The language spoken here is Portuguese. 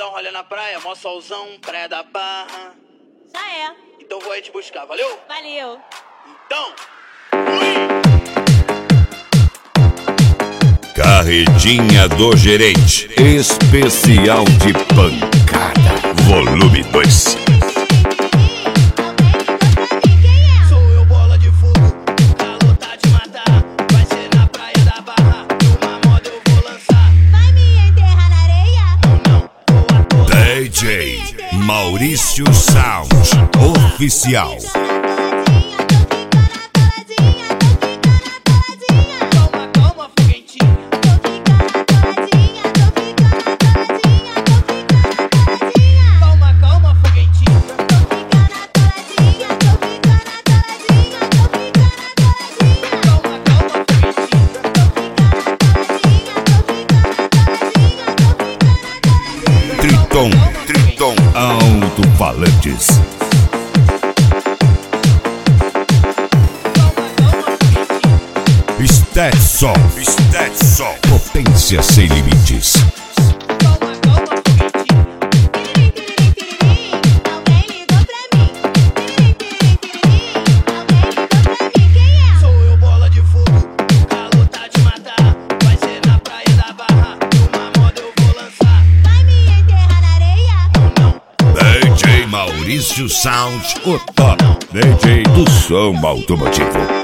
dar um rolê na praia, mó solzão, praia da Barra. Já é. Então vou aí te buscar, valeu? Valeu. Então, fui! Carretinha do Gerente, especial de pancada, volume 2. Sou eu, bola de fogo, o calor tá de matar. Vai ser na praia da Barra, numa moda eu vou lançar. Vai me enterrar na areia? Não, vou à toa. DJ Maurício Sound, oficial. Calma, calma, foguentinho. Calma, calma, foguentinho. Calma, calma, foguentinho. Triton, alto-falantes. Stetson, potência sem limites. Calma, calma, foguentinho. Alguém ligou pra mim. Quem é? Sou eu, bola de fogo, o calor tá de matar. Vai ser na praia da Barra, numa moda eu vou lançar. Vai me enterrar na areia? DJ Maurício Sound, o top DJ do som automotivo.